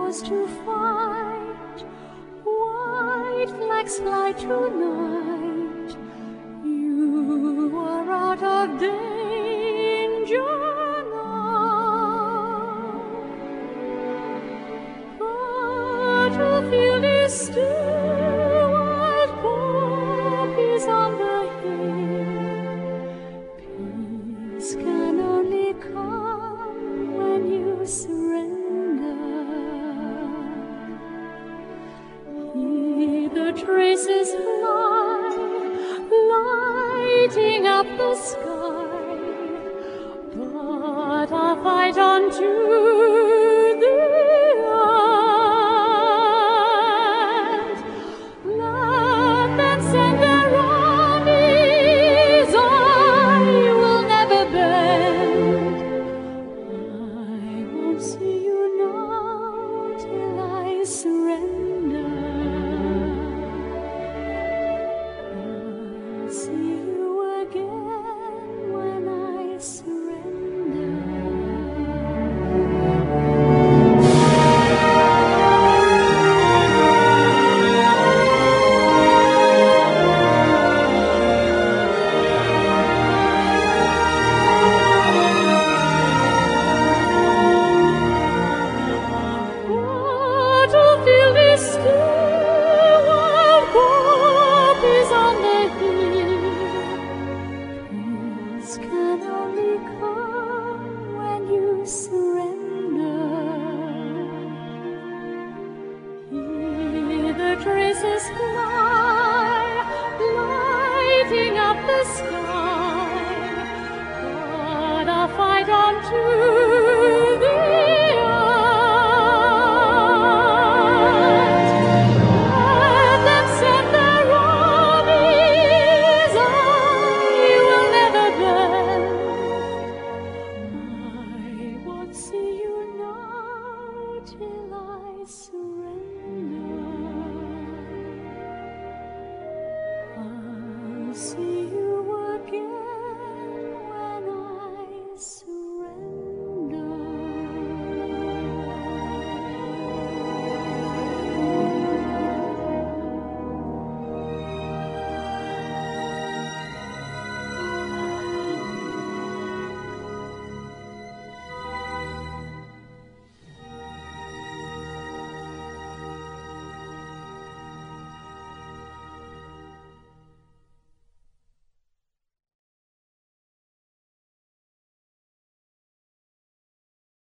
was to fight. White flags fly tonight. You are out of danger now. Battlefield is still, wild poppies on the hill. Peace can only come when you surrender. Hear the traces fly, lighting up the sky, but I'll fight on to the end. Let them send their armies, I will never bend. I won't see you now till I surrender. I'll see you again when I surrender. Battlefield is still, wild poppies on the hill. Peace can only come when you surrender. Hear the traces fly, lighting up the sky.